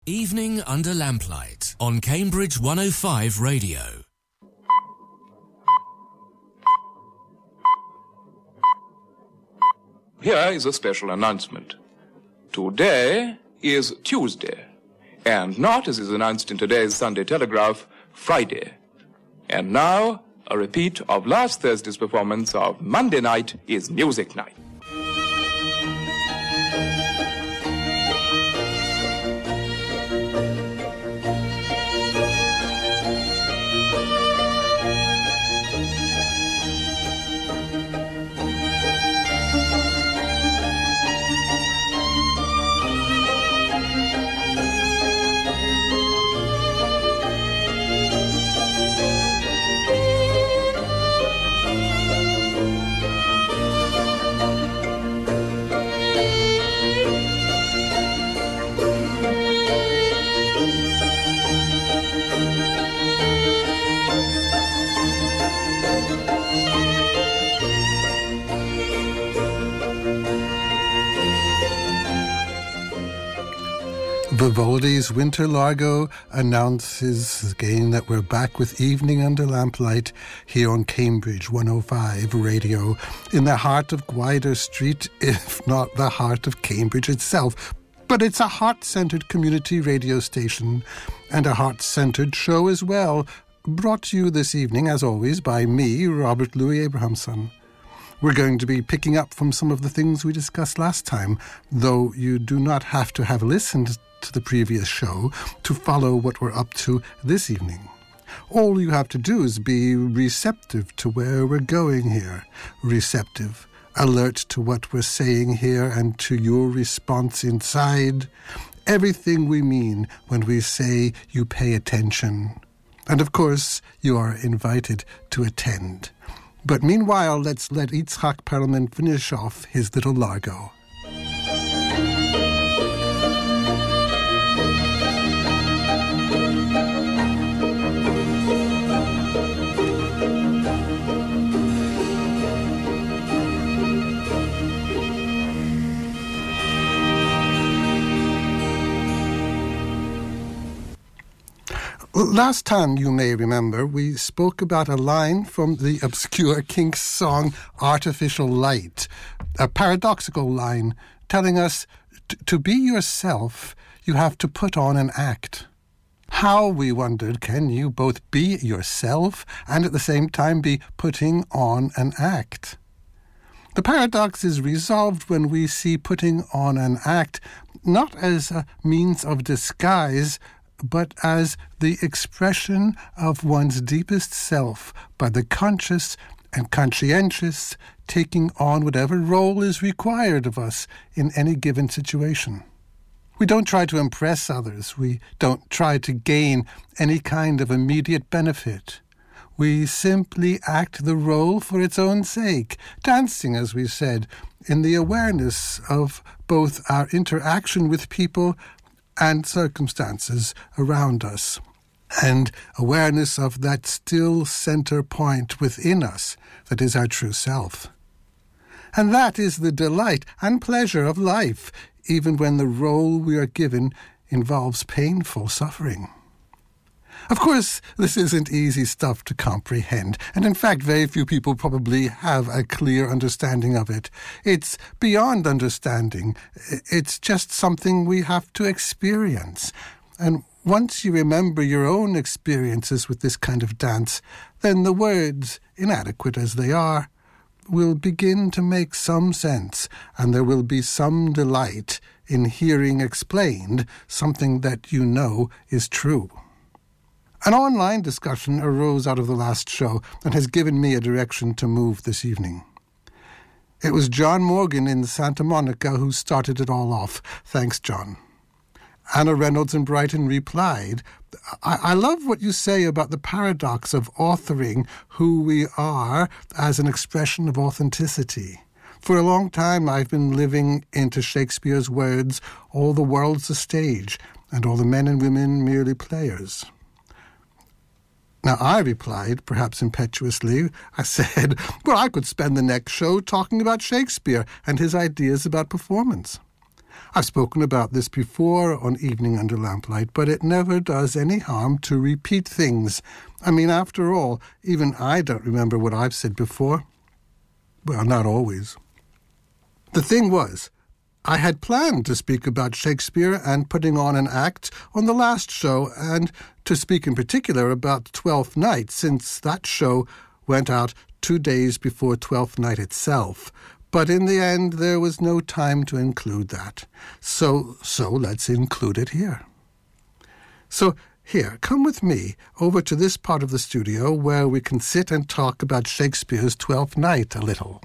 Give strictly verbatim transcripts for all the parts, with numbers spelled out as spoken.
Evening Under Lamplight on Cambridge one oh five Radio. Here is a special announcement. Today is Tuesday, and not, as is announced in today's Sunday Telegraph, Friday. And now, a repeat of last Thursday's performance of Monday Night is Music Night. Vivaldi's Winter Largo announces again that we're back with Evening Under Lamplight here on Cambridge one oh five Radio, in the heart of Gwydir Street, if not the heart of Cambridge itself. But it's a heart-centred community radio station and a heart-centred show as well, brought to you this evening, as always, by me, Robert Louis Abrahamson. We're going to be picking up from some of the things we discussed last time, though you do not have to have listened to the previous show to follow what we're up to this evening. All you have to do is be receptive to where we're going here. Receptive, alert to what we're saying here and to your response inside. Everything we mean when we say you pay attention. And of course, you are invited to attend. But meanwhile, let's let Itzhak Perlman finish off his little Largo. Last time, you may remember, we spoke about a line from the obscure Kinks song Artificial Light, a paradoxical line telling us to be yourself, you have to put on an act. How, we wondered, can you both be yourself and at the same time be putting on an act? The paradox is resolved when we see putting on an act not as a means of disguise, but as the expression of one's deepest self by the conscious and conscientious taking on whatever role is required of us in any given situation. We don't try to impress others. We don't try to gain any kind of immediate benefit. We simply act the role for its own sake, dancing, as we said, in the awareness of both our interaction with people and circumstances around us, and awareness of that still center point within us that is our true self. And that is the delight and pleasure of life, even when the role we are given involves painful suffering. Of course, this isn't easy stuff to comprehend, and in fact, very few people probably have a clear understanding of it. It's beyond understanding. It's just something we have to experience. And once you remember your own experiences with this kind of dance, then the words, inadequate as they are, will begin to make some sense, and there will be some delight in hearing explained something that you know is true. An online discussion arose out of the last show and has given me a direction to move this evening. It was John Morgan in Santa Monica who started it all off. Thanks, John. Anna Reynolds in Brighton replied, I, I love what you say about the paradox of authoring who we are as an expression of authenticity. For a long time I've been living into Shakespeare's words, all the world's a stage, and all the men and women merely players. Now, I replied, perhaps impetuously, I said, well, I could spend the next show talking about Shakespeare and his ideas about performance. I've spoken about this before on Evening Under Lamplight, but it never does any harm to repeat things. I mean, after all, even I don't remember what I've said before. Well, not always. The thing was, I had planned to speak about Shakespeare and putting on an act on the last show, and to speak in particular about Twelfth Night, since that show went out two days before Twelfth Night itself. But in the end, there was no time to include that. So, so let's include it here. So, here, come with me over to this part of the studio where we can sit and talk about Shakespeare's Twelfth Night a little.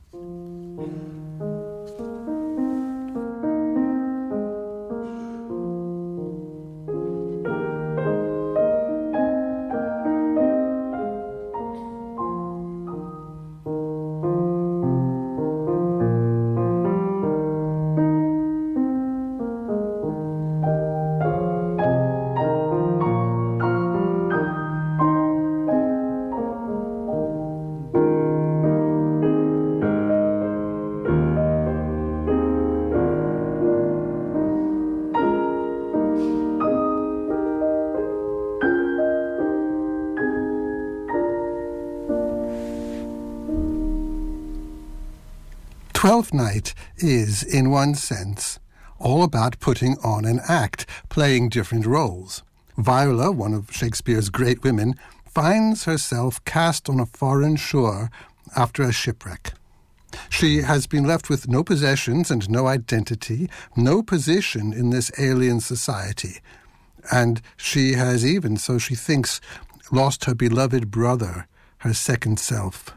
Twelfth Night is, in one sense, all about putting on an act, playing different roles. Viola, one of Shakespeare's great women, finds herself cast on a foreign shore after a shipwreck. She has been left with no possessions and no identity, no position in this alien society. And she has even, so she thinks, lost her beloved brother, her second self.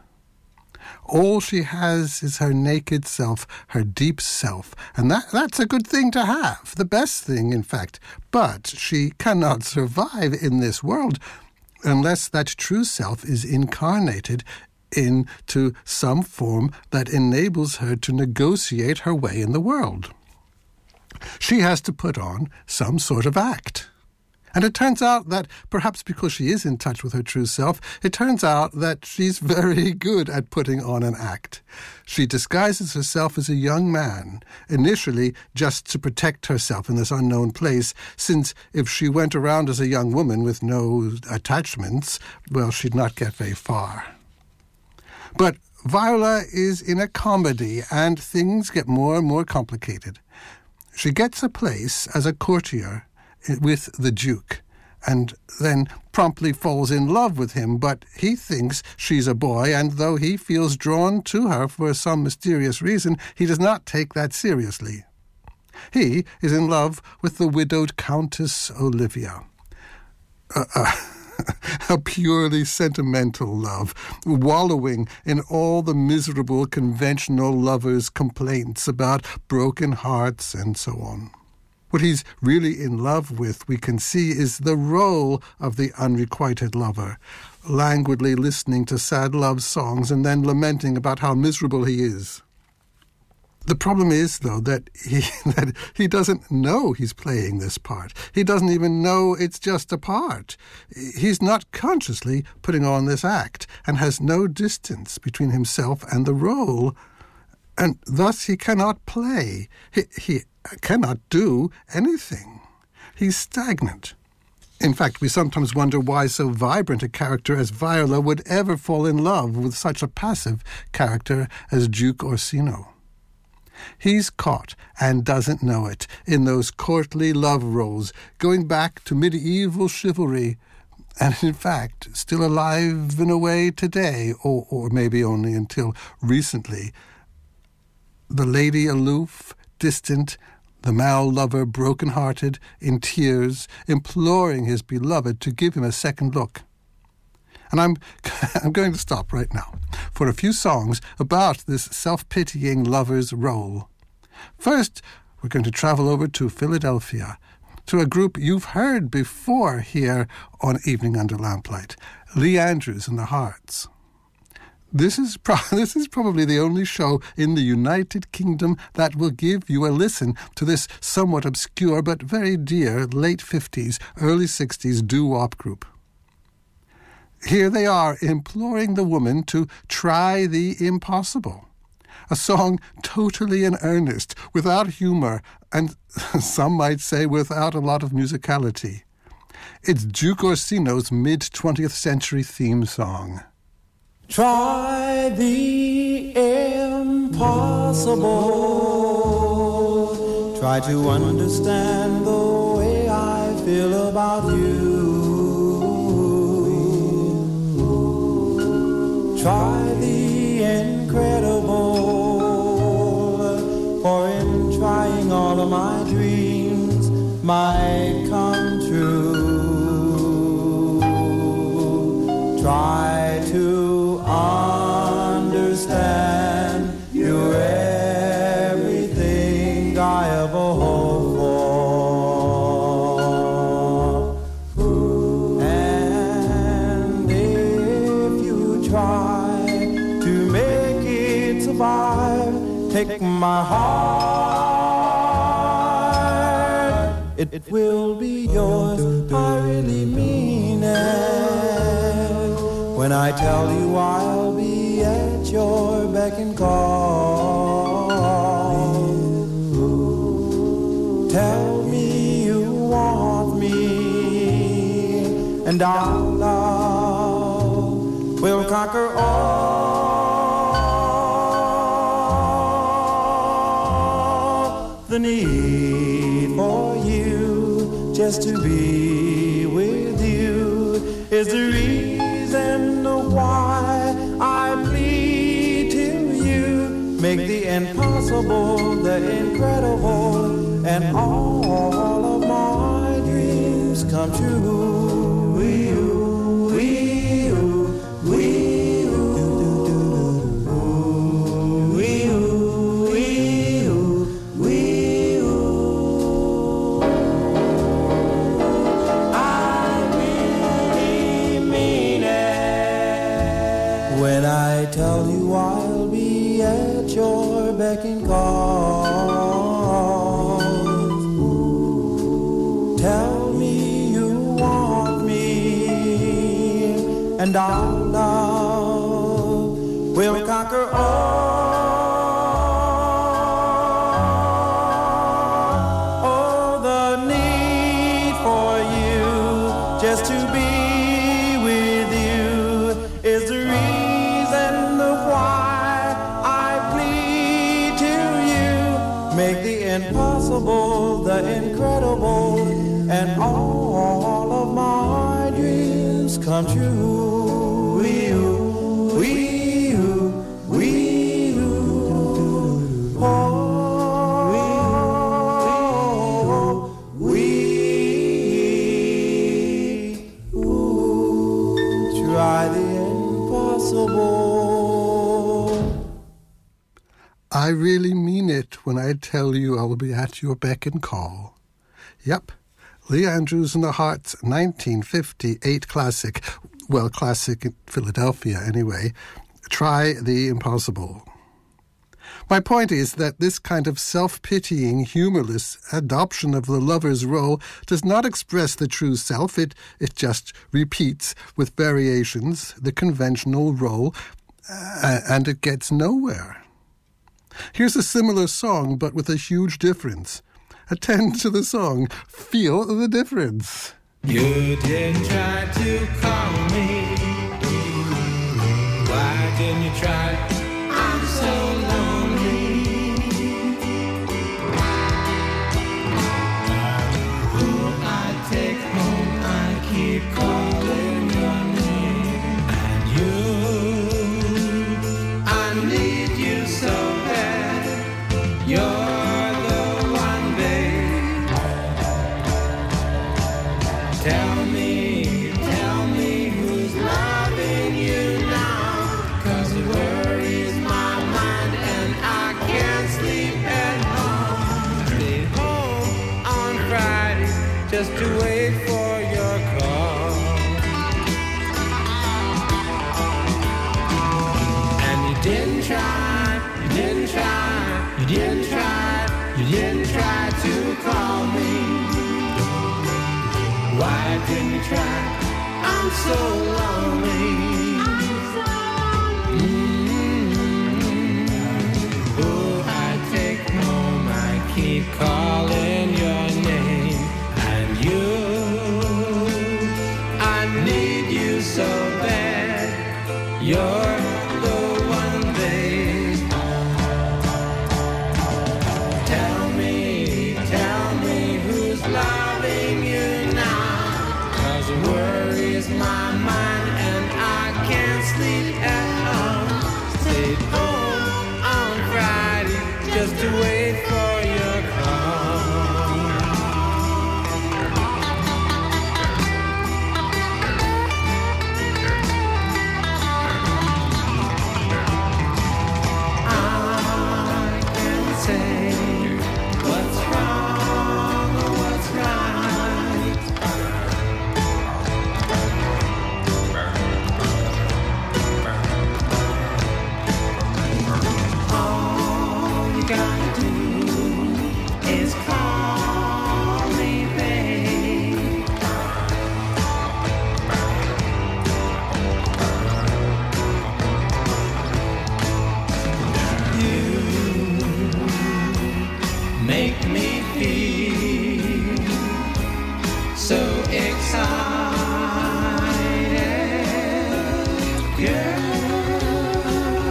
All she has is her naked self, her deep self, and that, that's a good thing to have, the best thing, in fact. But she cannot survive in this world unless that true self is incarnated into some form that enables her to negotiate her way in the world. She has to put on some sort of act. And it turns out that, perhaps because she is in touch with her true self, it turns out that she's very good at putting on an act. She disguises herself as a young man, initially just to protect herself in this unknown place, since if she went around as a young woman with no attachments, well, she'd not get very far. But Viola is in a comedy, and things get more and more complicated. She gets a place as a courtier with the Duke, and then promptly falls in love with him, but he thinks she's a boy, and though he feels drawn to her for some mysterious reason, he does not take that seriously. He is in love with the widowed Countess Olivia. Uh, uh, a purely sentimental love, wallowing in all the miserable conventional lovers' complaints about broken hearts and so on. What he's really in love with, we can see, is the role of the unrequited lover, languidly listening to sad love songs and then lamenting about how miserable he is. The problem is, though, that he, that he doesn't know he's playing this part. He doesn't even know it's just a part. He's not consciously putting on this act and has no distance between himself and the role, and thus he cannot play. He, he cannot do anything. He's stagnant. In fact, we sometimes wonder why so vibrant a character as Viola would ever fall in love with such a passive character as Duke Orsino. He's caught, and doesn't know it, in those courtly love roles, going back to medieval chivalry, and in fact still alive in a way today, or, or maybe only until recently. The lady aloof, distant, the male lover broken-hearted, in tears, imploring his beloved to give him a second look. And I'm I'm going to stop right now for a few songs about this self-pitying lover's role. First, we're going to travel over to Philadelphia, to a group you've heard before here on Evening Under Lamplight, Lee Andrews and the Hearts. This is, pro- this is probably the only show in the United Kingdom that will give you a listen to this somewhat obscure but very dear late fifties, early sixties doo-wop group. Here they are imploring the woman to try the impossible. A song totally in earnest, without humor, and some might say without a lot of musicality. It's Duke Orsino's mid-twentieth century theme song. Try the impossible. Try to understand the way I feel about you. Try the incredible, for in trying all of my dreams might come true. Try to understand you're everything I ever hoped for. And if you try to make it survive, take my heart, it, it will be yours. I really mean it. When I tell you I'll be at your beck and call. Tell me you want me, and our love will conquer all. The need for you just to be with you is the reason why I plead to you. Make the impossible the incredible, and all of my dreams come true. We you, we you, we you, we you, we you, we you. I really mean it when I tell you I'll be at your beck and call. Tell me you want me, and our love will conquer all. Oh, the need for you just to be with you is the reason why I plead to you. Make the impossible the incredible, and all of my dreams come true. We you, we you, we you. Oh, we you. Try the impossible. I really mean it when I tell you I'll be at your beck and call. Yep, Lee Andrews and the Hearts nineteen fifty-eight classic, well, classic in Philadelphia anyway, Try the Impossible. My point is that this kind of self-pitying, humorless adoption of the lover's role does not express the true self. It, it just repeats, with variations, the conventional role, uh, and it gets nowhere. Here's a similar song, but with a huge difference. Attend to the song. Feel the difference. You didn't try to call me. Why didn't you try? I'm so lonely. Who I take home, I keep calling your name. And you, I need you so bad. You're Tell me, tell me who's loving you now, 'cause it worries my mind and I can't sleep at home. I stayed home on Friday just to wait for your call. And you didn't try, you didn't try, you didn't try, you didn't try to call me. Why didn't you try? I'm so lonely. I'm so lonely. Mm-hmm. Oh, I take home, I keep calling. it worries my mind and I can't sleep at all. Stayed home on Friday just to wait for your call. I can say what's wrong or what's right. All you gotta do is call me, babe. You make me feel so excited, girl.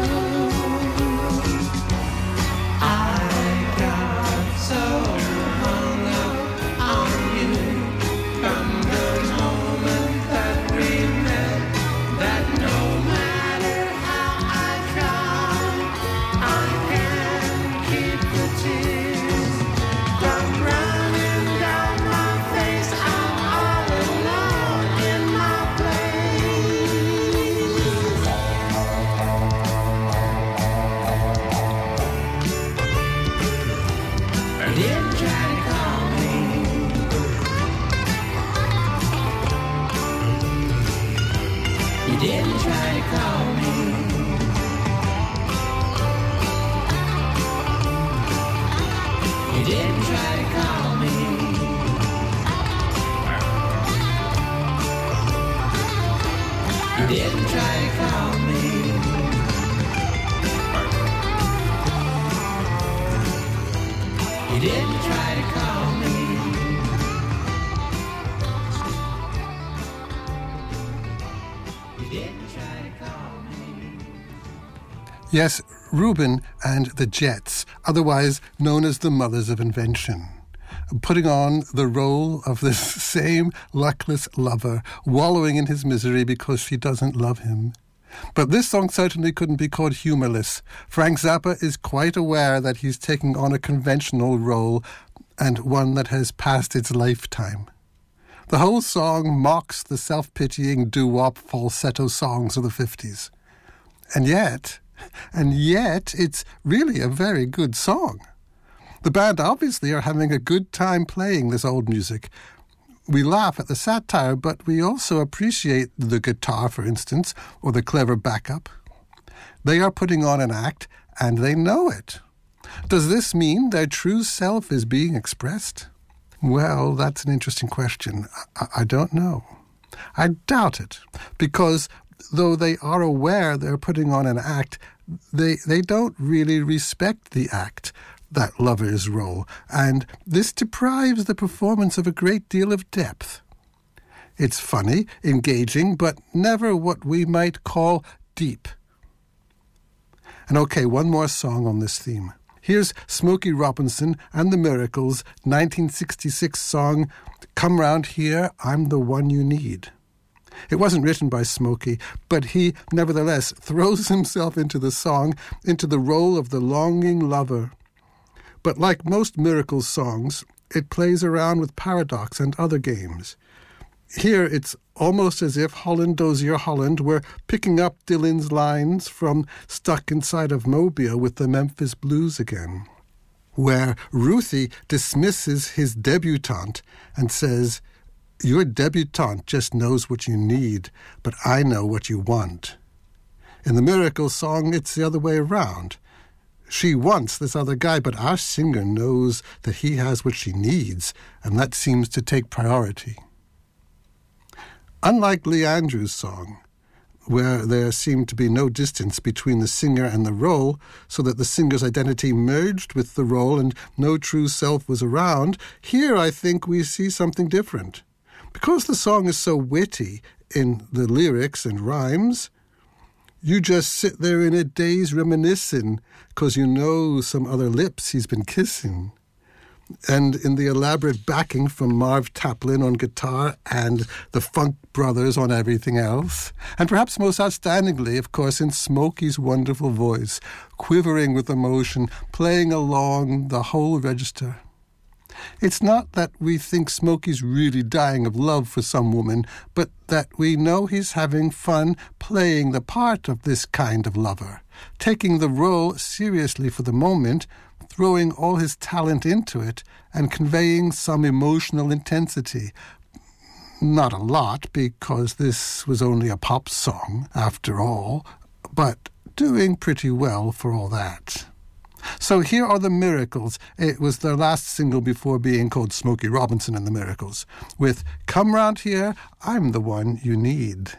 I got so hung up on you from the moment that we met, that no matter how I try, I can't keep the tears from running down my face. I'm all alone in my place. You didn't try to call me. You didn't try to call me. You didn't try to call me. You didn't try to call me. You didn't try to call me. You didn't try to call me. Yes, Rubin and the Jets, otherwise known as the Mothers of Invention, putting on the role of this same luckless lover, wallowing in his misery because she doesn't love him. But this song certainly couldn't be called humorless. Frank Zappa is quite aware that he's taking on a conventional role and one that has passed its lifetime. The whole song mocks the self-pitying doo-wop falsetto songs of the fifties. And yet, and yet, it's really a very good song. The band obviously are having a good time playing this old music. We laugh at the satire, but we also appreciate the guitar, for instance, or the clever backup. They are putting on an act, and they know it. Does this mean their true self is being expressed? Well, that's an interesting question. I, I don't know. I doubt it, because though they are aware they're putting on an act, they, they don't really respect the act, that lover's role, and this deprives the performance of a great deal of depth. It's funny, engaging, but never what we might call deep. And okay, one more song on this theme. Here's Smokey Robinson and the Miracles' nineteen sixty-six song, Come Round Here, I'm the One You Need. It wasn't written by Smokey, but he nevertheless throws himself into the song, into the role of the longing lover. But like most Miracles songs, it plays around with paradox and other games. Here it's almost as if Holland Dozier Holland were picking up Dylan's lines from Stuck Inside of Mobile with the Memphis Blues again, where Ruthie dismisses his debutante and says, "Your debutante just knows what you need, but I know what you want." In the Miracles song, it's the other way around. She wants this other guy, but our singer knows that he has what she needs, and that seems to take priority. Unlike Lee Andrews' song, where there seemed to be no distance between the singer and the role, so that the singer's identity merged with the role and no true self was around, here I think we see something different. Because the song is so witty in the lyrics and rhymes, you just sit there in a daze reminiscing because you know some other lips he's been kissing. And in the elaborate backing from Marv Taplin on guitar and the Funk Brothers on everything else. And perhaps most outstandingly, of course, in Smokey's wonderful voice, quivering with emotion, playing along the whole register. It's not that we think Smokey's really dying of love for some woman, but that we know he's having fun playing the part of this kind of lover, taking the role seriously for the moment, throwing all his talent into it, and conveying some emotional intensity. Not a lot, because this was only a pop song, after all, but doing pretty well for all that. So here are the Miracles. It was their last single before being called Smokey Robinson and the Miracles, with Come Round Here, I'm the One You Need.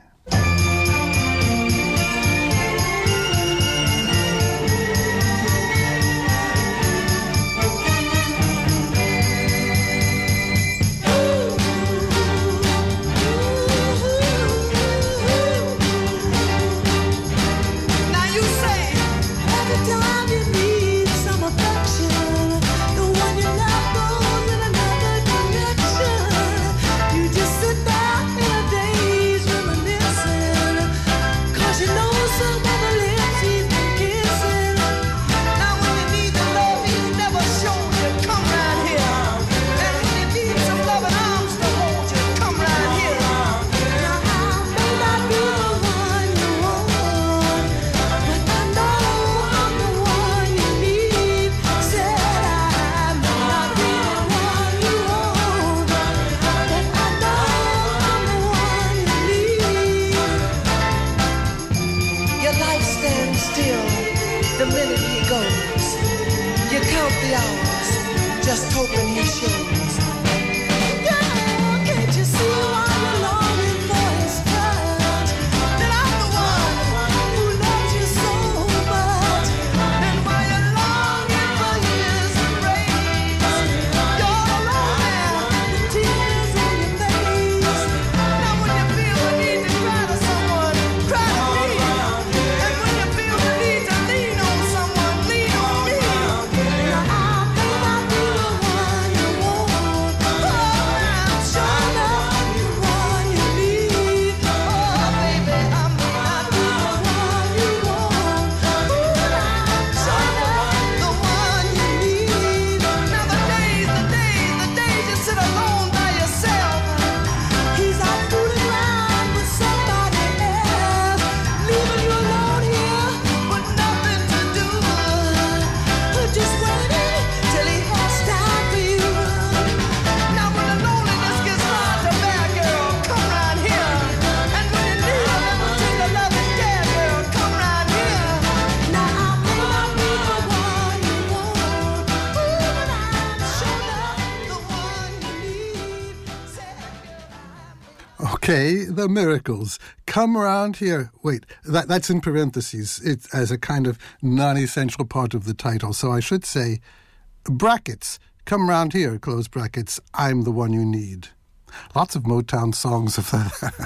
Okay, the Miracles. Come around here. Wait, that, that's in parentheses. It's as a kind of non-essential part of the title. So I should say, brackets, come round here, close brackets, I'm the one you need. Lots of Motown songs of that.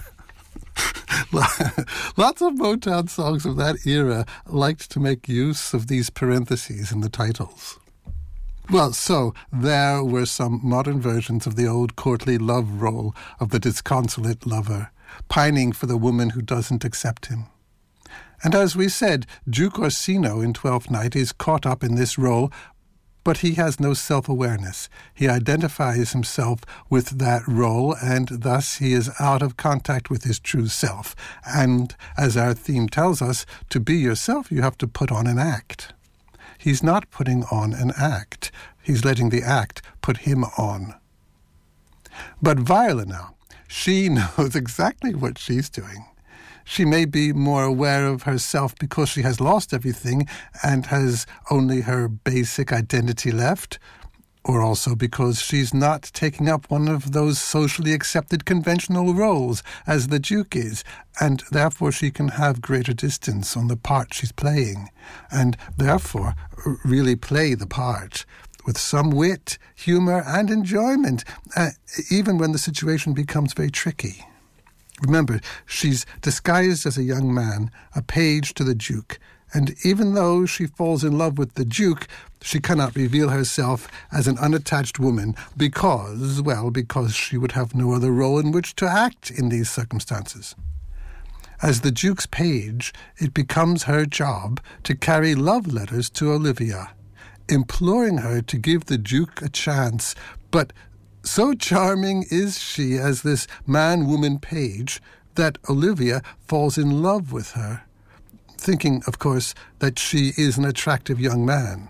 Lots of Motown songs of that era liked to make use of these parentheses in the titles. Well, so there were some modern versions of the old courtly love role of the disconsolate lover, pining for the woman who doesn't accept him. And as we said, Duke Orsino in Twelfth Night is caught up in this role, but he has no self-awareness. He identifies himself with that role, and thus he is out of contact with his true self. And as our theme tells us, to be yourself, you have to put on an act. He's not putting on an act. He's letting the act put him on. But Viola now, she knows exactly what she's doing. She may be more aware of herself because she has lost everything and has only her basic identity left, or also because she's not taking up one of those socially accepted conventional roles as the Duke is, and therefore she can have greater distance on the part she's playing, and therefore really play the part with some wit, humour and enjoyment, uh, even when the situation becomes very tricky. Remember, she's disguised as a young man, a page to the Duke, And even though she falls in love with the Duke, she cannot reveal herself as an unattached woman because, well, because she would have no other role in which to act in these circumstances. As the Duke's page, it becomes her job to carry love letters to Olivia, imploring her to give the Duke a chance. But so charming is she as this man-woman page that Olivia falls in love with her, thinking, of course, that she is an attractive young man.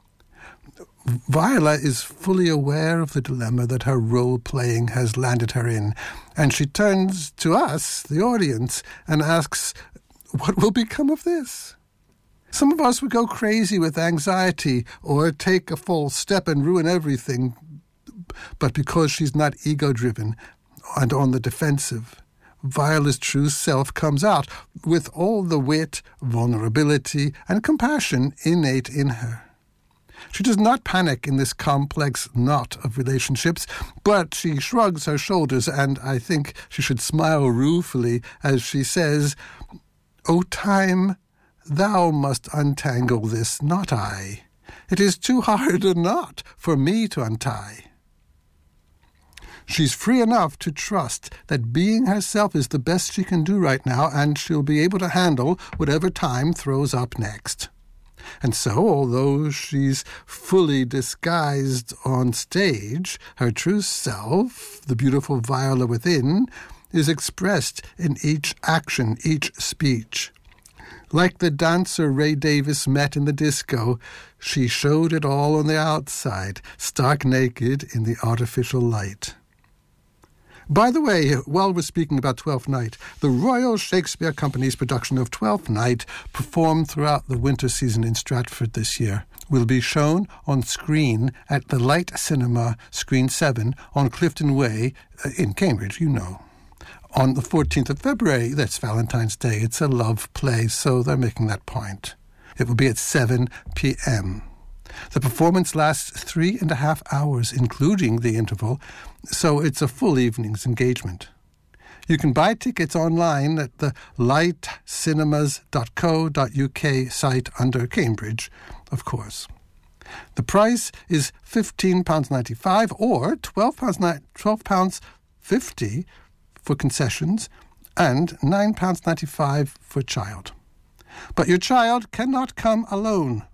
Viola is fully aware of the dilemma that her role-playing has landed her in, and she turns to us, the audience, and asks, what will become of this? Some of us would go crazy with anxiety or take a false step and ruin everything, but because she's not ego-driven and on the defensive, Viola's true self comes out with all the wit, vulnerability, and compassion innate in her. She does not panic in this complex knot of relationships, but she shrugs her shoulders, and I think she should smile ruefully as she says, "O time, thou must untangle this, not I. It is too hard a knot for me to untie." She's free enough to trust that being herself is the best she can do right now, and she'll be able to handle whatever time throws up next. And so, although she's fully disguised on stage, her true self, the beautiful Viola within, is expressed in each action, each speech. Like the dancer Ray Davis met in the disco, she showed it all on the outside, stark naked in the artificial light. By the way, while we're speaking about Twelfth Night, the Royal Shakespeare Company's production of Twelfth Night, performed throughout the winter season in Stratford this year, will be shown on screen at the Light Cinema, Screen seven, on Clifton Way, uh, in Cambridge, you know. On the fourteenth of February, that's Valentine's Day. It's a love play, so they're making that point. It will be at seven p.m. The performance lasts three and a half hours, including the interval, so it's a full evening's engagement. You can buy tickets online at the light cinemas dot co dot uk site under Cambridge, of course. The price is fifteen pounds ninety-five or twelve pounds fifty for concessions and nine pounds ninety-five for a child. But your child cannot come alone.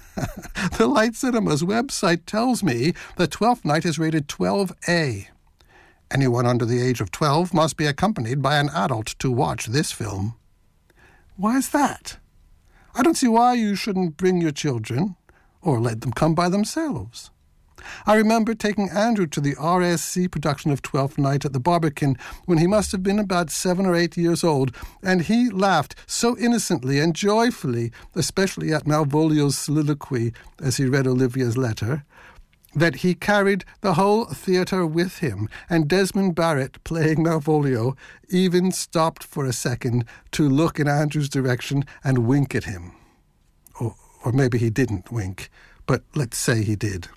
The Light Cinema's website tells me that Twelfth Night is rated twelve A. Anyone under the age of twelve must be accompanied by an adult to watch this film. Why is that? I don't see why you shouldn't bring your children or let them come by themselves. I remember taking Andrew to the R S C production of Twelfth Night at the Barbican when he must have been about seven or eight years old, and he laughed so innocently and joyfully, especially at Malvolio's soliloquy as he read Olivia's letter, that he carried the whole theatre with him, and Desmond Barrett, playing Malvolio, even stopped for a second to look in Andrew's direction and wink at him. Or, or maybe he didn't wink, but let's say he did.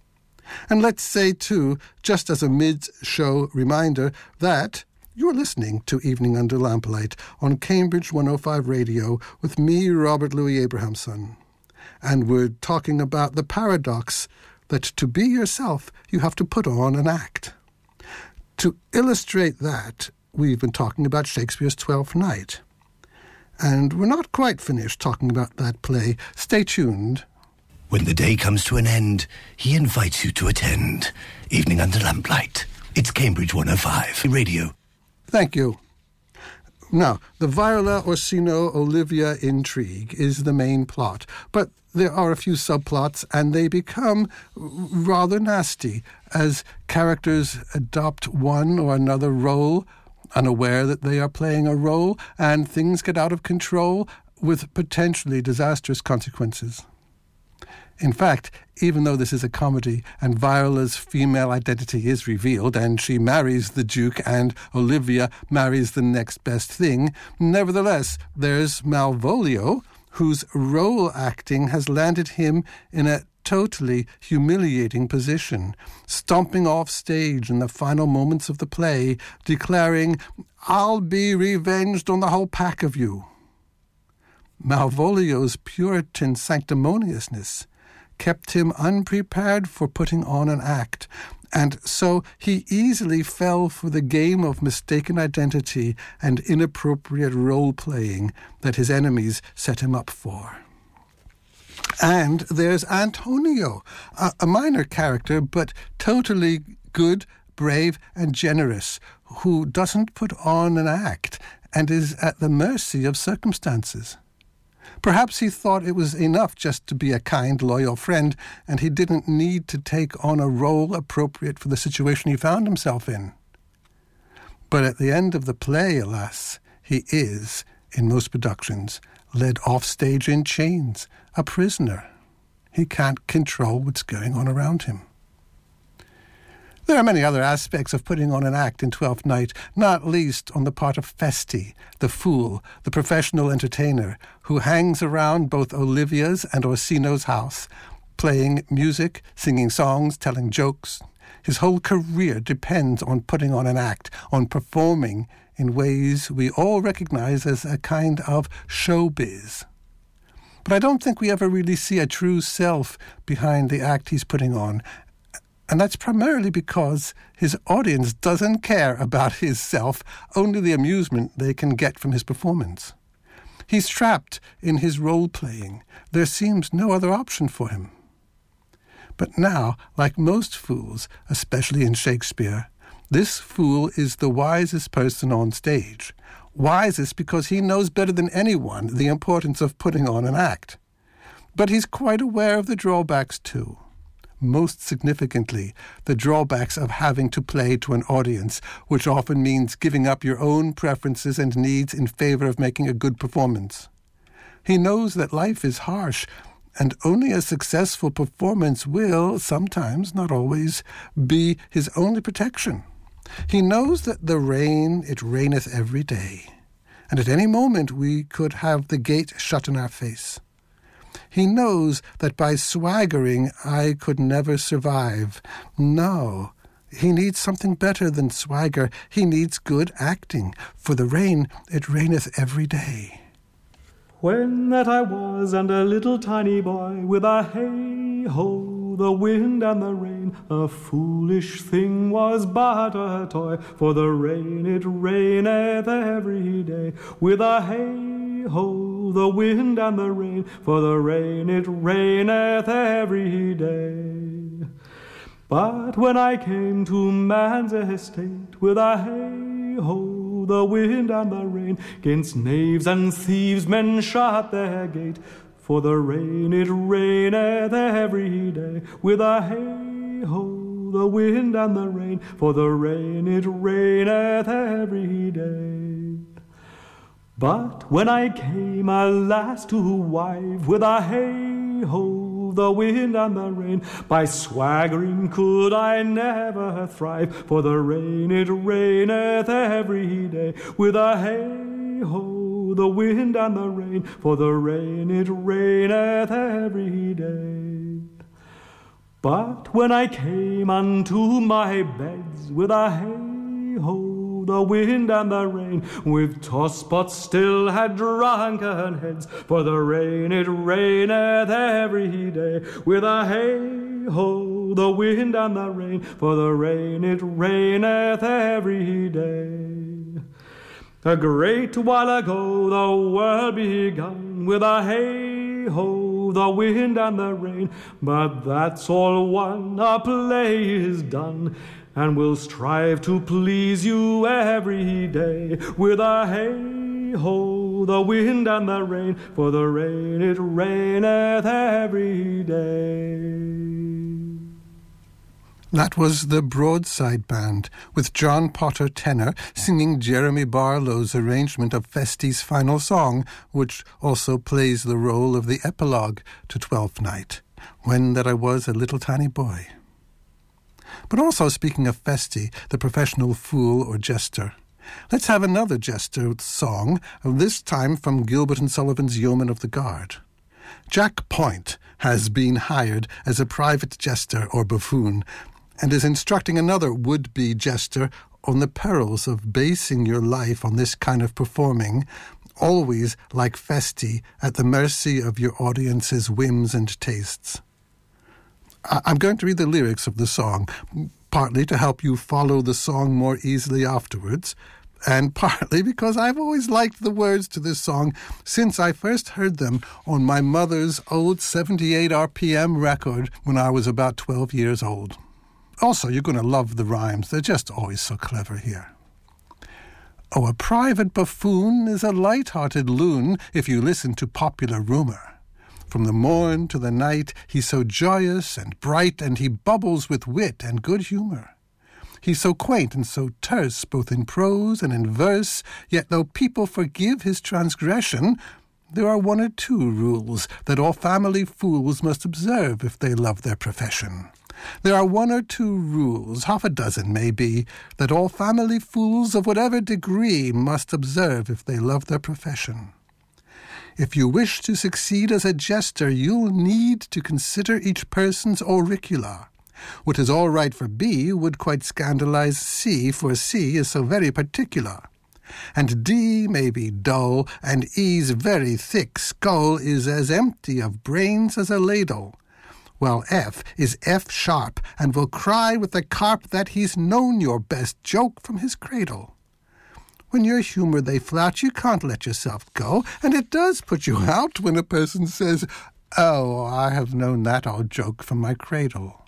And let's say, too, just as a mid-show reminder, that you're listening to Evening Under Lamplight on Cambridge one oh five Radio with me, Robert Louis Abrahamson. And we're talking about the paradox that to be yourself, you have to put on an act. To illustrate that, we've been talking about Shakespeare's Twelfth Night. And we're not quite finished talking about that play. Stay tuned. When the day comes to an end, he invites you to attend Evening Under Lamplight. It's Cambridge one oh five Radio. Thank you. Now, the Viola Orsino Olivia intrigue is the main plot, but there are a few subplots, and they become rather nasty as characters adopt one or another role, unaware that they are playing a role, and things get out of control with potentially disastrous consequences. In fact, even though this is a comedy and Viola's female identity is revealed and she marries the Duke and Olivia marries the next best thing, nevertheless, there's Malvolio, whose role acting has landed him in a totally humiliating position, stomping off stage in the final moments of the play, declaring, "I'll be revenged on the whole pack of you." Malvolio's Puritan sanctimoniousness kept him unprepared for putting on an act, and so he easily fell for the game of mistaken identity and inappropriate role-playing that his enemies set him up for. And there's Antonio, a, a minor character, but totally good, brave, and generous, who doesn't put on an act and is at the mercy of circumstances. Perhaps he thought it was enough just to be a kind, loyal friend, and he didn't need to take on a role appropriate for the situation he found himself in. But at the end of the play, alas, he is, in most productions, led off stage in chains, a prisoner. He can't control what's going on around him. There are many other aspects of putting on an act in Twelfth Night, not least on the part of Feste, the fool, the professional entertainer, who hangs around both Olivia's and Orsino's house, playing music, singing songs, telling jokes. His whole career depends on putting on an act, on performing in ways we all recognize as a kind of showbiz. But I don't think we ever really see a true self behind the act he's putting on, and that's primarily because his audience doesn't care about his self, only the amusement they can get from his performance. He's trapped in his role-playing. There seems no other option for him. But now, like most fools, especially in Shakespeare, this fool is the wisest person on stage. Wisest because he knows better than anyone the importance of putting on an act. But he's quite aware of the drawbacks too. Most significantly, the drawbacks of having to play to an audience, which often means giving up your own preferences and needs in favor of making a good performance. He knows that life is harsh, and only a successful performance will, sometimes, not always, be his only protection. He knows that the rain, it raineth every day, and at any moment we could have the gate shut in our face. He knows that by swaggering I could never survive. No, he needs something better than swagger. He needs good acting. For the rain, it raineth every day. When that I was and a little tiny boy, with a hey-ho, the wind and the rain, a foolish thing was but a toy, for the rain it raineth every day. With a hey-ho, the wind and the rain, for the rain it raineth every day. But when I came to man's estate, with a hey-ho, the wind and the rain, 'gainst knaves and thieves men shut their gate, for the rain it raineth every day. With a hey-ho, the wind and the rain, for the rain it raineth every day. But when I came, alas, to wive, with a hey-ho, the wind and the rain, by swaggering could I never thrive, for the rain it raineth every day. With a hey-ho, the wind and the rain, for the rain it raineth every day. But when I came unto my beds, with a hey-ho, the wind and the rain, with tosspots still had drunken heads, for the rain it raineth every day. With a hey-ho, the wind and the rain, for the rain it raineth every day. A great while ago the world begun, with a hey-ho, the wind and the rain, but that's all one, a play is done, and we'll strive to please you every day. With a hey-ho, the wind and the rain, for the rain it raineth every day. That was the Broadside Band, with John Potter tenor singing Jeremy Barlow's arrangement of Feste's final song, which also plays the role of the epilogue to Twelfth Night, When That I Was a Little Tiny Boy. But also, speaking of Feste, the professional fool or jester, let's have another jester song, this time from Gilbert and Sullivan's Yeomen of the Guard. Jack Point has been hired as a private jester or buffoon, and is instructing another would-be jester on the perils of basing your life on this kind of performing, always, like Festi, at the mercy of your audience's whims and tastes. I- I'm going to read the lyrics of the song, partly to help you follow the song more easily afterwards, and partly because I've always liked the words to this song since I first heard them on my mother's old seventy-eight R P M record when I was about twelve years old. Also, you're going to love the rhymes. They're just always so clever here. Oh, a private buffoon is a light-hearted loon if you listen to popular rumour. From the morn to the night, he's so joyous and bright, and he bubbles with wit and good humour. He's so quaint and so terse, both in prose and in verse, yet though people forgive his transgression, there are one or two rules that all family fools must observe if they love their profession. There are one or two rules, half a dozen maybe, that all family fools of whatever degree must observe if they love their profession. If you wish to succeed as a jester, you'll need to consider each person's auricula. What is all right for B would quite scandalize C, for C is so very particular. And D may be dull, and E's very thick skull is as empty of brains as a ladle, while F is F sharp, and will cry with the carp that he's known your best joke from his cradle. When your humour they flout, you can't let yourself go, and it does put you out when a person says, "Oh, I have known that old joke from my cradle."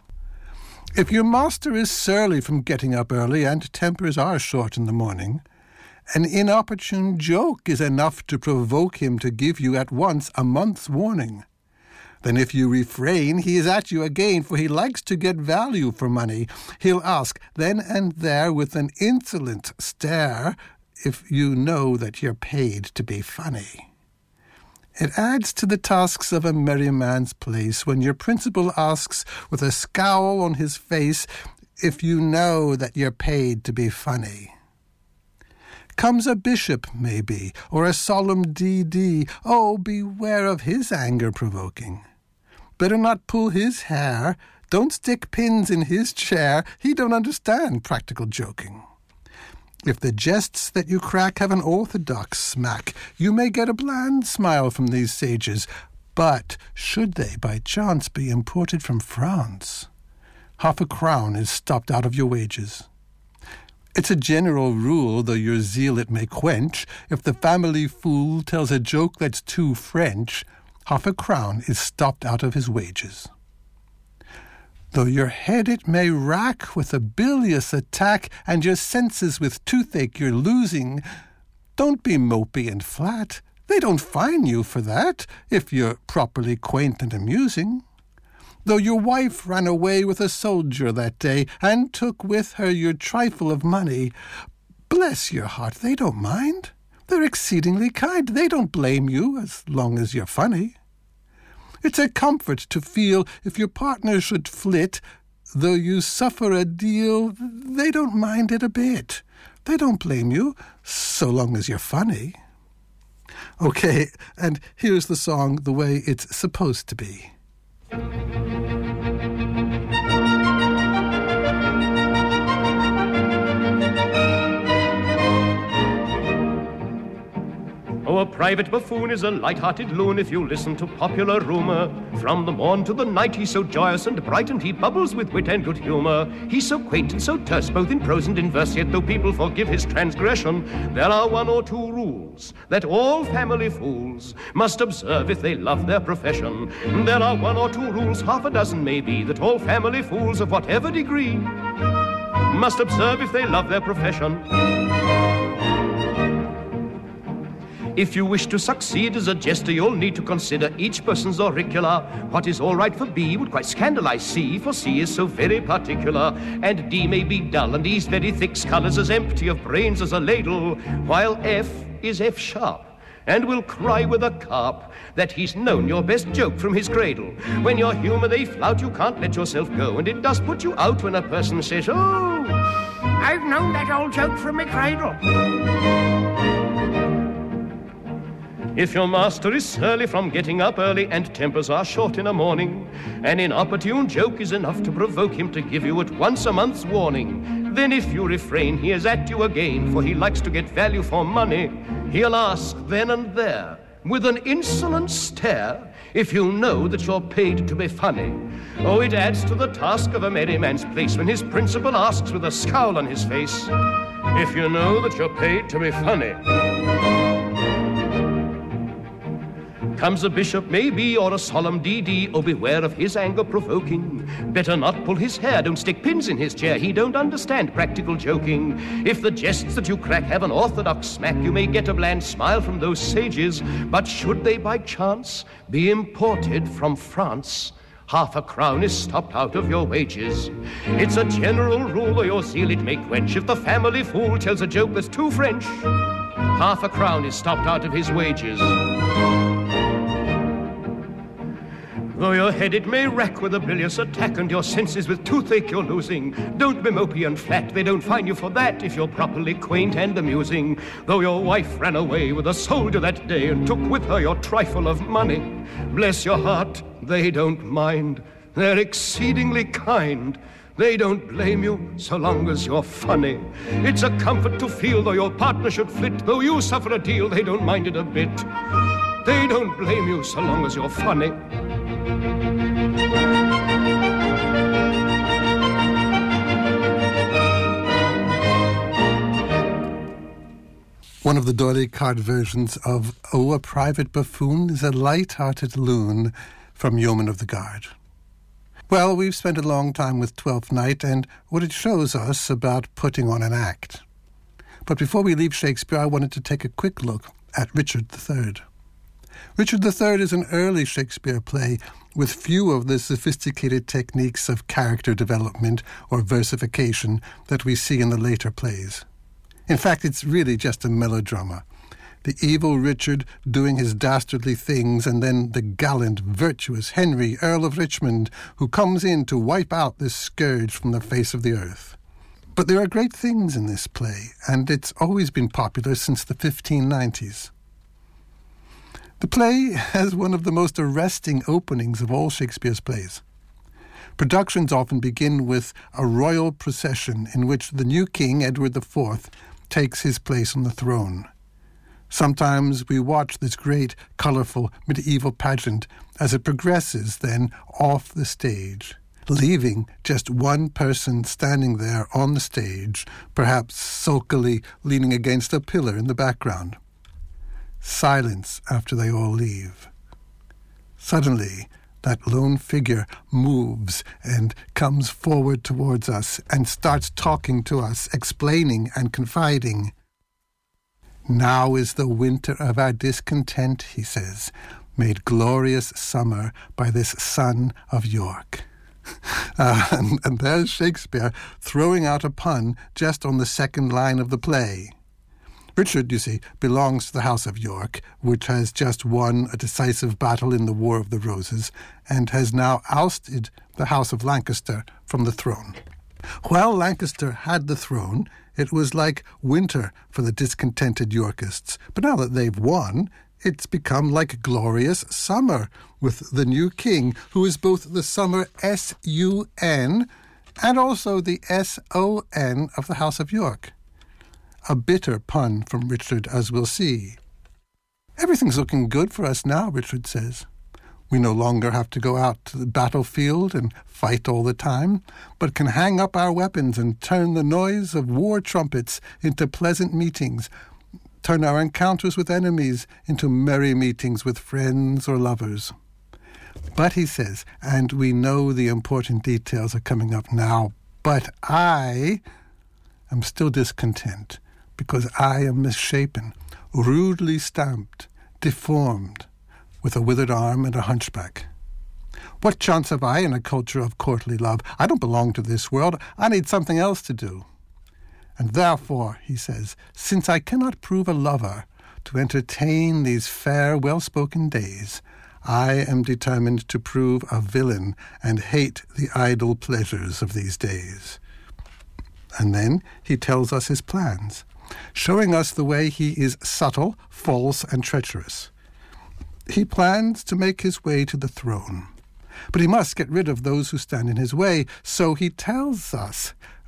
If your master is surly from getting up early and tempers are short in the morning, an inopportune joke is enough to provoke him to give you at once a month's warning. Then if you refrain, he is at you again, for he likes to get value for money. He'll ask then and there with an insolent stare if you know that you're paid to be funny. It adds to the tasks of a merry man's place when your principal asks with a scowl on his face if you know that you're paid to be funny. Comes a bishop, maybe, or a solemn D D. Oh, beware of his anger-provoking. Better not pull his hair. Don't stick pins in his chair. He don't understand practical joking. If the jests that you crack have an orthodox smack, you may get a bland smile from these sages. But should they by chance be imported from France, half a crown is stopped out of your wages. It's a general rule, though your zeal it may quench, if the family fool tells a joke that's too French, half a crown is stopped out of his wages. Though your head it may rack with a bilious attack, and your senses with toothache you're losing, don't be mopey and flat. They don't fine you for that, if you're properly quaint and amusing. Though your wife ran away with a soldier that day, and took with her your trifle of money, bless your heart, they don't mind. They're exceedingly kind. They don't blame you as long as you're funny. It's a comfort to feel if your partner should flit, though you suffer a deal, they don't mind it a bit. They don't blame you, so long as you're funny. Okay, and here's the song the way it's supposed to be. Oh, a private buffoon is a light-hearted loon if you listen to popular rumour. From the morn to the night he's so joyous and bright, and he bubbles with wit and good humour. He's so quaint and so terse, both in prose and in verse, yet though people forgive his transgression, there are one or two rules that all family fools must observe if they love their profession. There are one or two rules, half a dozen maybe, that all family fools of whatever degree must observe if they love their profession. If you wish to succeed as a jester, you'll need to consider each person's auricula. What is all right for B would quite scandalize C, for C is so very particular. And D may be dull, and E's very thick skull is as empty of brains as a ladle, while F is F sharp, and will cry with a carp that he's known your best joke from his cradle. When your humour they flout, you can't let yourself go, and it does put you out when a person says, "Oh, I've known that old joke from my cradle." If your master is surly from getting up early, and tempers are short in a morning, an inopportune joke is enough to provoke him to give you at once a month's warning. Then if you refrain, he is at you again, for he likes to get value for money. He'll ask then and there, with an insolent stare, if you know that you're paid to be funny. Oh, it adds to the task of a merry man's place when his principal asks with a scowl on his face, if you know that you're paid to be funny. Comes a bishop, maybe, or a solemn D D, oh, beware of his anger provoking. Better not pull his hair, don't stick pins in his chair, he don't understand practical joking. If the jests that you crack have an orthodox smack, you may get a bland smile from those sages, but should they by chance be imported from France, half a crown is stopped out of your wages. It's a general rule, or your zeal it may quench. If the family fool tells a joke that's too French, half a crown is stopped out of his wages. Though your head it may rack with a bilious attack, and your senses with toothache you're losing, don't be mopey and flat, they don't fine you for that, if you're properly quaint and amusing. Though your wife ran away with a soldier that day, and took with her your trifle of money, bless your heart, they don't mind, they're exceedingly kind. They don't blame you so long as you're funny. It's a comfort to feel, though your partner should flit, though you suffer a deal, they don't mind it a bit. They don't blame you so long as you're funny. One of the D'Oyly Carte versions of Oh, a Private Buffoon is a light-hearted loon from Yeoman of the Guard. Well, we've spent a long time with Twelfth Night and what it shows us about putting on an act. But before we leave Shakespeare, I wanted to take a quick look at Richard the Third. Richard the Third is an early Shakespeare play with few of the sophisticated techniques of character development or versification that we see in the later plays. In fact, it's really just a melodrama. The evil Richard doing his dastardly things, and then the gallant, virtuous Henry, Earl of Richmond, who comes in to wipe out this scourge from the face of the earth. But there are great things in this play, and it's always been popular since the fifteen nineties. The play has one of the most arresting openings of all Shakespeare's plays. Productions often begin with a royal procession in which the new king, Edward the Fourth, takes his place on the throne. Sometimes we watch this great, colourful medieval pageant as it progresses then off the stage, leaving just one person standing there on the stage, perhaps sulkily leaning against a pillar in the background. Silence after they all leave. Suddenly, that lone figure moves and comes forward towards us and starts talking to us, explaining and confiding. Now is the winter of our discontent, he says, made glorious summer by this son of York. Uh, and, and there's Shakespeare throwing out a pun just on the second line of the play. Richard, you see, belongs to the House of York, which has just won a decisive battle in the War of the Roses and has now ousted the House of Lancaster from the throne. While Lancaster had the throne, it was like winter for the discontented Yorkists. But now that they've won, it's become like glorious summer with the new king, who is both the summer S U N and also the S O N of the House of York. A bitter pun from Richard, as we'll see. Everything's looking good for us now, Richard says. We no longer have to go out to the battlefield and fight all the time, but can hang up our weapons and turn the noise of war trumpets into pleasant meetings, turn our encounters with enemies into merry meetings with friends or lovers. But, he says, and we know the important details are coming up now, but I am still discontent, because I am misshapen, rudely stamped, deformed, with a withered arm and a hunchback. What chance have I in a culture of courtly love? I don't belong to this world. I need something else to do. And therefore, he says, since I cannot prove a lover to entertain these fair, well-spoken days, I am determined to prove a villain and hate the idle pleasures of these days. And then he tells us his plans, showing us the way he is subtle, false, and treacherous. He plans to make his way to the throne, but he must get rid of those who stand in his way, so he tells us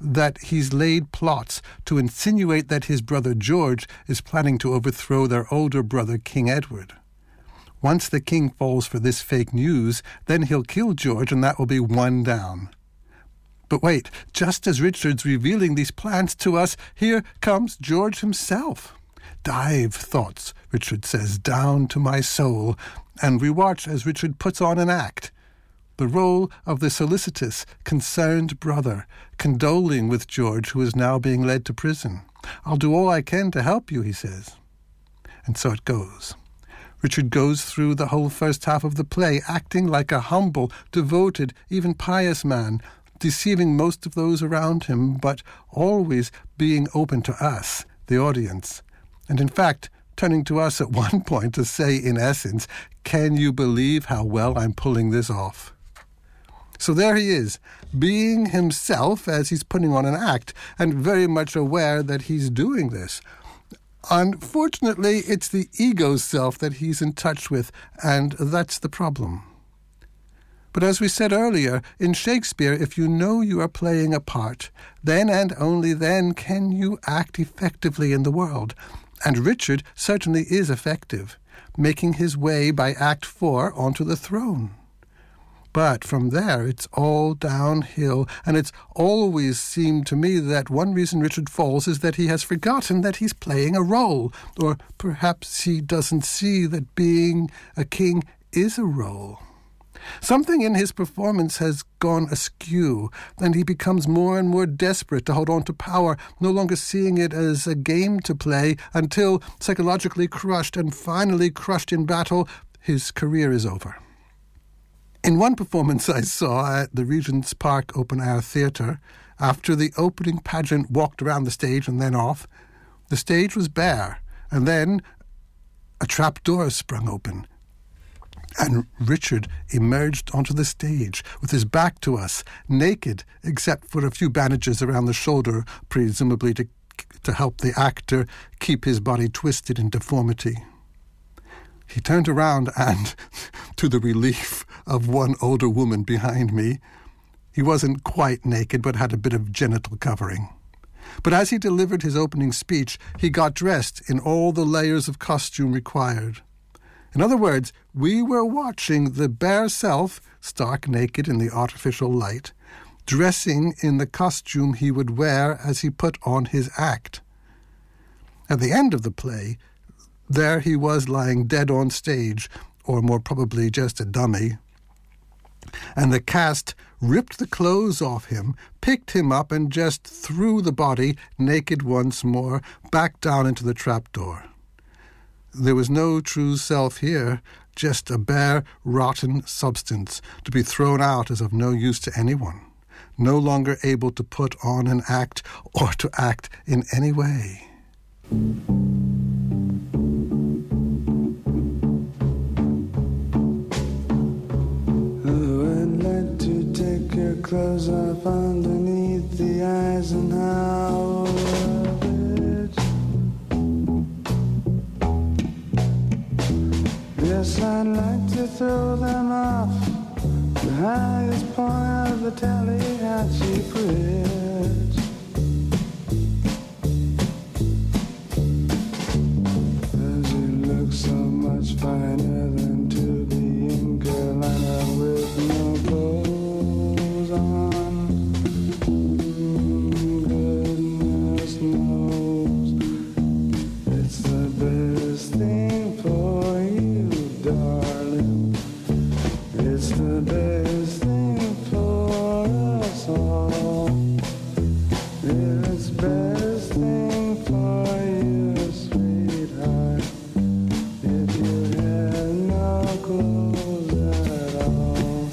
that he's laid plots to insinuate that his brother George is planning to overthrow their older brother, King Edward. Once the king falls for this fake news, then he'll kill George and that will be one down. But wait, just as Richard's revealing these plans to us, here comes George himself. Dive thoughts, Richard says, down to my soul, and we watch as Richard puts on an act. The role of the solicitous, concerned brother, condoling with George, who is now being led to prison. I'll do all I can to help you, he says. And so it goes. Richard goes through the whole first half of the play, acting like a humble, devoted, even pious man, deceiving most of those around him, but always being open to us, the audience. And in fact, turning to us at one point to say, in essence, can you believe how well I'm pulling this off? So there he is, being himself as he's putting on an act, and very much aware that he's doing this. Unfortunately, it's the ego self that he's in touch with, and that's the problem. But as we said earlier, in Shakespeare, if you know you are playing a part, then and only then can you act effectively in the world. And Richard certainly is effective, making his way by Act Four onto the throne. But from there, it's all downhill, and it's always seemed to me that one reason Richard falls is that he has forgotten that he's playing a role, or perhaps he doesn't see that being a king is a role. Something in his performance has gone askew, and he becomes more and more desperate to hold on to power, no longer seeing it as a game to play, until, psychologically crushed and finally crushed in battle, his career is over. In one performance I saw at the Regent's Park Open Air Theatre, after the opening pageant walked around the stage and then off, the stage was bare, and then a trap door sprung open. And Richard emerged onto the stage with his back to us, naked, except for a few bandages around the shoulder, presumably to, to help the actor keep his body twisted in deformity. He turned around and, to the relief of one older woman behind me, he wasn't quite naked but had a bit of genital covering. But as he delivered his opening speech, he got dressed in all the layers of costume required. In other words, we were watching the bare self, stark naked in the artificial light, dressing in the costume he would wear as he put on his act. At the end of the play, there he was lying dead on stage, or more probably just a dummy, and the cast ripped the clothes off him, picked him up, and just threw the body, naked once more, back down into the trapdoor. There was no true self here, just a bare, rotten substance to be thrown out as of no use to anyone, no longer able to put on an act or to act in any way. I'd like to take your clothes off underneath the eyes and how yes, I'd like to throw them off the highest point of the Tallahatchie Bridge. Does it look so much finer than to be in Carolina with no clothes on? Mm, goodness knows it's the best thing for you, darling. It's the best thing for us all. It's best thing for you, sweetheart, if you had no clothes at all.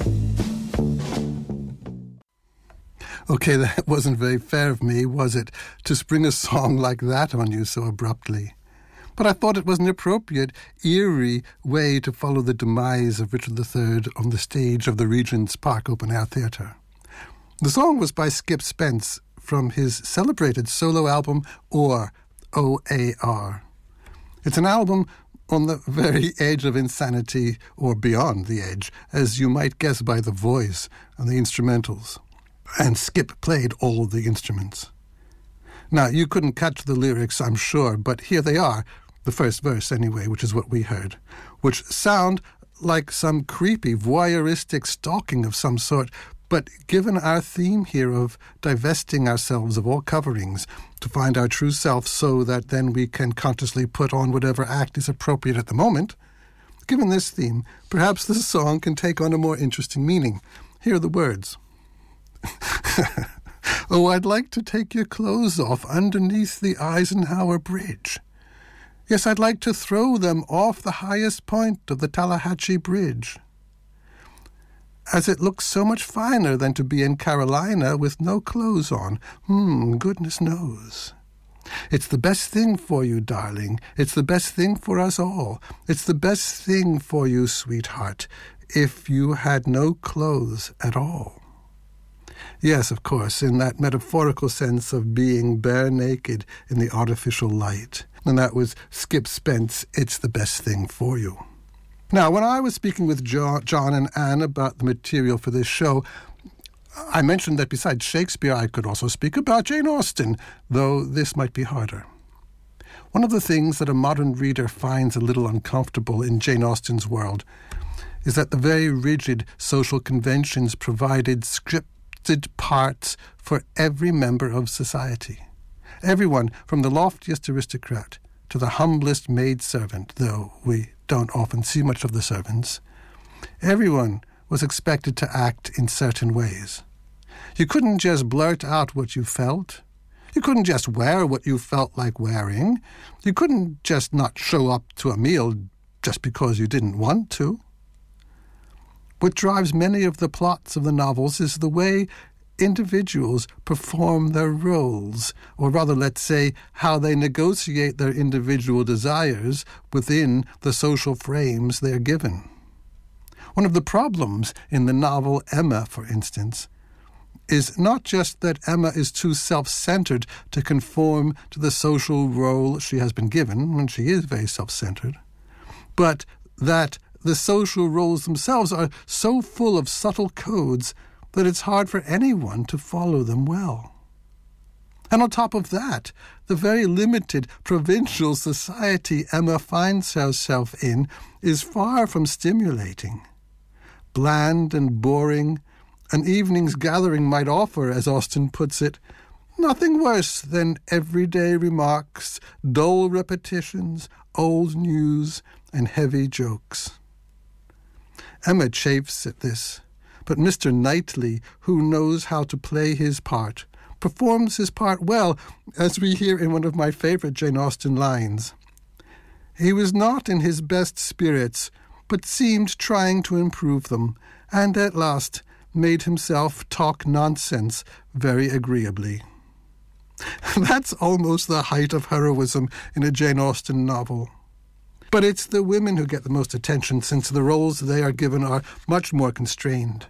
Okay, that wasn't very fair of me, was it, to spring a song like that on you so abruptly? But I thought it was an appropriate, eerie way to follow the demise of Richard the Third on the stage of the Regent's Park Open Air Theatre. The song was by Skip Spence from his celebrated solo album, Or, O A R. It's an album on the very edge of insanity, or beyond the edge, as you might guess by the voice and the instrumentals. and Skip played all the instruments. Now, you couldn't catch the lyrics, I'm sure, but here they are, the first verse anyway, which is what we heard, which sound like some creepy, voyeuristic stalking of some sort, but given our theme here of divesting ourselves of all coverings to find our true self so that then we can consciously put on whatever act is appropriate at the moment, given this theme, perhaps this song can take on a more interesting meaning. Here are the words. Oh, I'd like to take your clothes off underneath the Eisenhower Bridge. Yes, I'd like to throw them off the highest point of the Tallahatchie Bridge, as it looks so much finer than to be in Carolina with no clothes on. Hmm, goodness knows. It's the best thing for you, darling. It's the best thing for us all. It's the best thing for you, sweetheart, if you had no clothes at all. Yes, of course, in that metaphorical sense of being bare naked in the artificial light. And that was Skip Spence, It's the Best Thing for You. Now, when I was speaking with jo- John and Anne about the material for this show, I mentioned that besides Shakespeare, I could also speak about Jane Austen, though this might be harder. One of the things that a modern reader finds a little uncomfortable in Jane Austen's world is that the very rigid social conventions provided scripted parts for every member of society. Everyone, from the loftiest aristocrat to the humblest maidservant, though we don't often see much of the servants, everyone was expected to act in certain ways. You couldn't just blurt out what you felt. You couldn't just wear what you felt like wearing. You couldn't just not show up to a meal just because you didn't want to. What drives many of the plots of the novels is the way individuals perform their roles, or rather, let's say, how they negotiate their individual desires within the social frames they're given. One of the problems in the novel Emma, for instance, is not just that Emma is too self-centered to conform to the social role she has been given, and she is very self-centered, but that the social roles themselves are so full of subtle codes that it's hard for anyone to follow them well. And on top of that, the very limited provincial society Emma finds herself in is far from stimulating. Bland and boring, an evening's gathering might offer, as Austen puts it, nothing worse than everyday remarks, dull repetitions, old news, and heavy jokes. Emma chafes at this, but Mister Knightley, who knows how to play his part, performs his part well, as we hear in one of my favourite Jane Austen lines. He was not in his best spirits, but seemed trying to improve them, and at last made himself talk nonsense very agreeably. That's almost the height of heroism in a Jane Austen novel. But it's the women who get the most attention, since the roles they are given are much more constrained.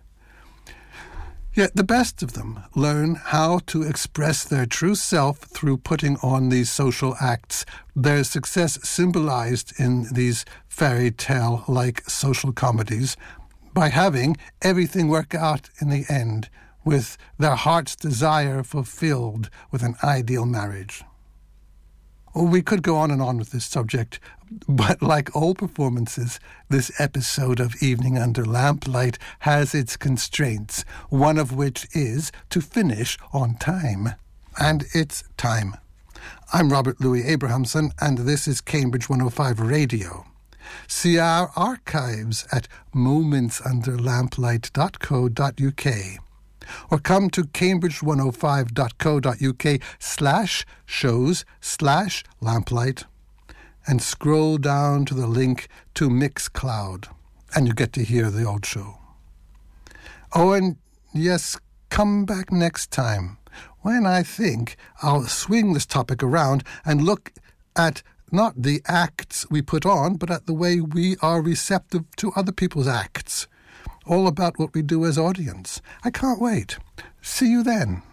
Yet the best of them learn how to express their true self through putting on these social acts, their success symbolized in these fairy tale-like social comedies, by having everything work out in the end, with their heart's desire fulfilled with an ideal marriage. We could go on and on with this subject, but like all performances, this episode of Evening Under Lamplight has its constraints, one of which is to finish on time. And it's time. I'm Robert Louis Abrahamson, and this is Cambridge one oh five Radio. See our archives at moments under lamplight dot co dot uk. Or come to cambridge one oh five dot co dot uk slash shows slash lamplight and scroll down to the link to Mixcloud, and you get to hear the old show. Oh, and yes, come back next time, when I think I'll swing this topic around and look at not the acts we put on, but at the way we are receptive to other people's acts. All about what we do as audience. I can't wait. See you then.